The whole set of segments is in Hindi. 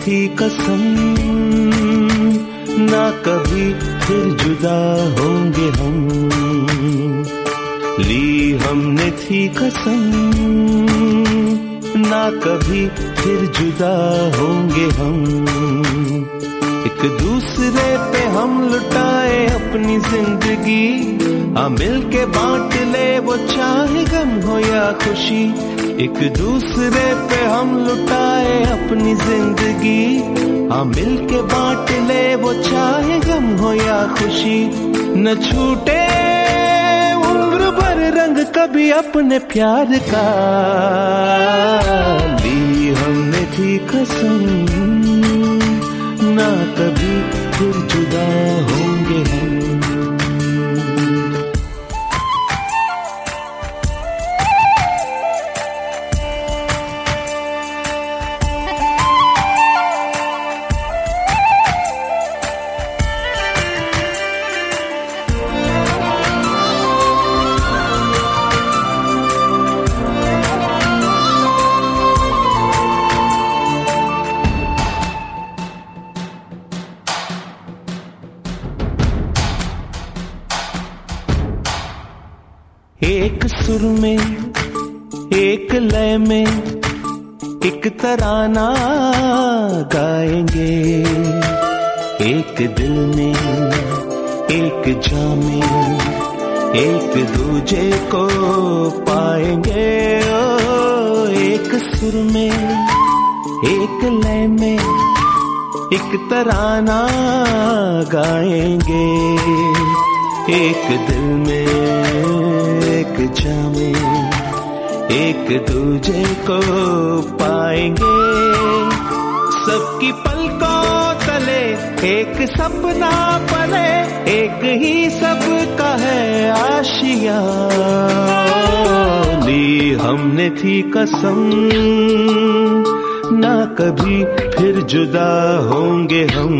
थी कसम, ना कभी फिर जुदा होंगे हम। ली हमने थी कसम, ना कभी फिर जुदा होंगे हम। एक दूसरे पे हम लुटाए अपनी जिंदगी, मिल के बांट ले वो चाहे गम हो या खुशी। एक दूसरे पे हम लुटाए अपनी जिंदगी, मिल के बांट ले वो चाहे गम हो या खुशी। न छूटे उम्र भर रंग कभी अपने प्यार का, ली हमने थी कसम, ना कभी फिर जुदा होंगे हम। एक सुर में, एक लय में, एक तराना गाएंगे। एक दिल में, एक जाम में, एक दूजे को पाएंगे। ओ एक सुर में, एक लय में, एक तराना गाएंगे। एक दिल में, एक जामे, एक दूजे को पाएंगे। सबकी पलकों तले एक सपना पले, एक ही सबका है आशिया। ली हमने थी कसम, ना कभी फिर जुदा होंगे हम।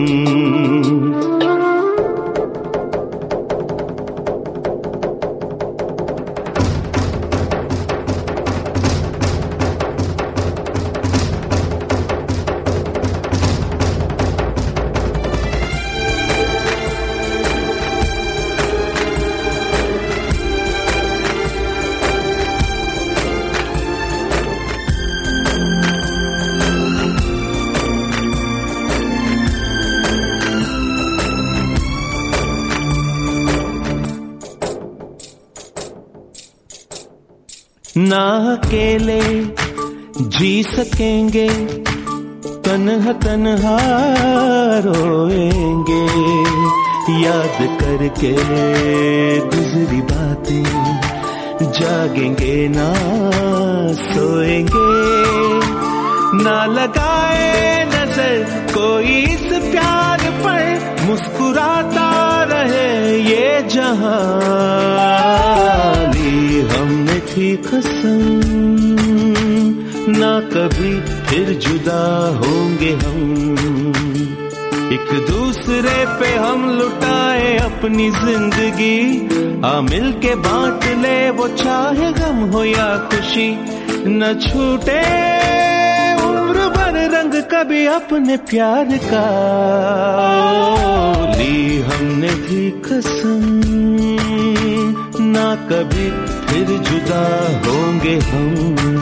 ना अकेले जी सकेंगे, तन्हा तन्हा रोएंगे। याद करके गुजरी बातें, जागेंगे ना सोएंगे। ना लगाए नजर कोई इस प्यार पर, मुस्कुराता रहे ये जहां। ली हमने थी कसम, ना कभी फिर जुदा होंगे हम। एक दूसरे पे हम लुटाए अपनी जिंदगी, मिल के बांट ले वो चाहे गम हो या खुशी। न छूटे उम्र भर रंग कभी अपने प्यार का, ली हमने थी कसम, ना कभी फिर जुदा होंगे हम।